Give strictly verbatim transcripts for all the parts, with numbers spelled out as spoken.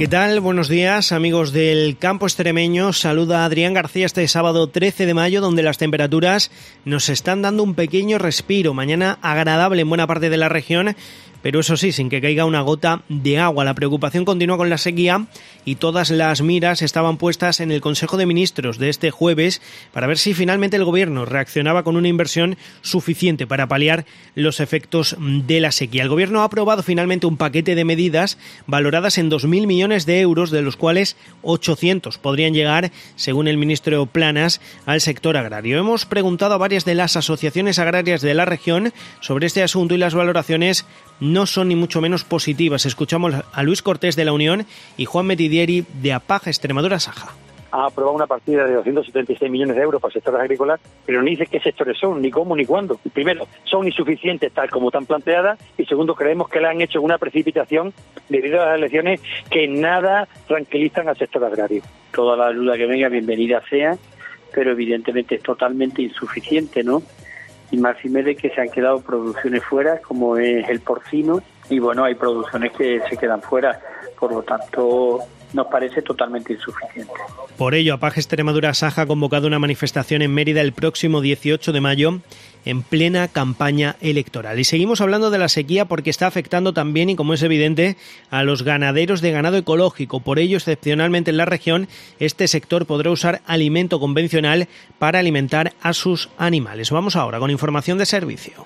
¿Qué tal? Buenos días, amigos del campo extremeño. Saluda Adrián García este sábado trece de mayo, donde las temperaturas nos están dando un pequeño respiro. Mañana agradable en buena parte de la región, pero eso sí, sin que caiga una gota de agua. La preocupación continúa con la sequía y todas las miras estaban puestas en el Consejo de Ministros de este jueves para ver si finalmente el Gobierno reaccionaba con una inversión suficiente para paliar los efectos de la sequía. El Gobierno ha aprobado finalmente un paquete de medidas valoradas en dos mil millones de euros, de los cuales ochocientos podrían llegar, según el ministro Planas, al sector agrario. Hemos preguntado a varias de las asociaciones agrarias de la región sobre este asunto y las valoraciones no son ni mucho menos positivas. Escuchamos a Luis Cortés de la Unión y Juan Metidieri de APAG Extremadura Saja. Ha aprobado una partida de doscientos setenta y seis millones de euros para sectores agrícolas, pero no dice qué sectores son, ni cómo, ni cuándo. Primero, son insuficientes tal como están planteadas, y segundo, creemos que la han hecho una precipitación debido a las elecciones que nada tranquilizan al sector agrario. Toda la ayuda que venga, bienvenida sea, pero evidentemente es totalmente insuficiente, ¿no? Y más y menos que se han quedado producciones fuera, como es el porcino, y bueno, hay producciones que se quedan fuera, por lo tanto nos parece totalmente insuficiente. Por ello, APAG Extremadura Saja ha convocado una manifestación en Mérida el próximo dieciocho de mayo, en plena campaña electoral. Y seguimos hablando de la sequía porque está afectando también, y como es evidente, a los ganaderos de ganado ecológico. Por ello, excepcionalmente en la región, este sector podrá usar alimento convencional para alimentar a sus animales. Vamos ahora con información de servicio.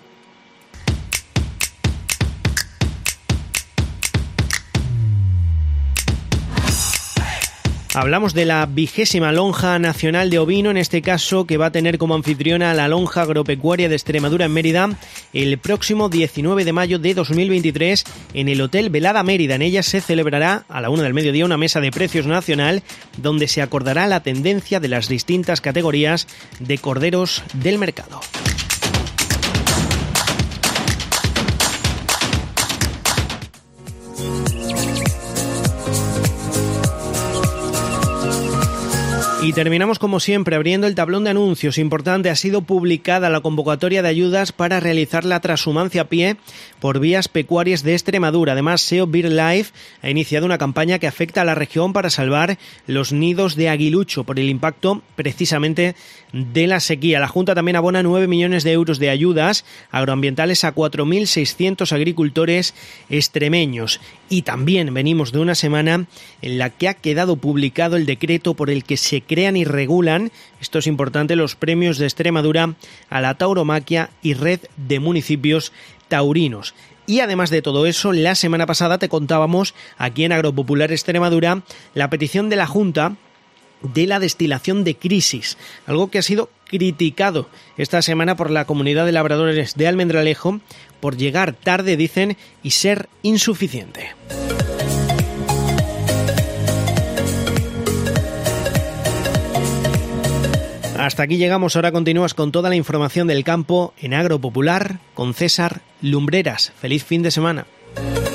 Hablamos de la vigésima lonja nacional de ovino, en este caso que va a tener como anfitriona la lonja agropecuaria de Extremadura en Mérida el próximo diecinueve de mayo de dos mil veintitrés en el Hotel Velada Mérida. En ella se celebrará a la una del mediodía una mesa de precios nacional donde se acordará la tendencia de las distintas categorías de corderos del mercado. Y terminamos como siempre abriendo el tablón de anuncios. Importante, ha sido publicada la convocatoria de ayudas para realizar la trashumancia a pie por vías pecuarias de Extremadura. Además, S E O BirdLife ha iniciado una campaña que afecta a la región para salvar los nidos de aguilucho por el impacto precisamente de la sequía. La Junta también abona nueve millones de euros de ayudas agroambientales a cuatro mil seiscientos agricultores extremeños. Y también venimos de una semana en la que ha quedado publicado el decreto por el que se crean y regulan, esto es importante, los premios de Extremadura a la tauromaquia y red de municipios taurinos. Y además de todo eso, la semana pasada te contábamos aquí en Agropopular Extremadura la petición de la Junta de la destilación de crisis, algo que ha sido criticado esta semana por la comunidad de labradores de Almendralejo por llegar tarde, dicen, y ser insuficiente. Hasta aquí llegamos, ahora continúas con toda la información del campo en Agropopular con César Lumbreras. Feliz fin de semana.